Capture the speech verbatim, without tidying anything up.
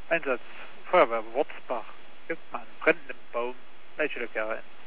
Einsatz Feuerwehr Wurzbach. Gibt man einen brennenden Baum. Welche Lücke rein?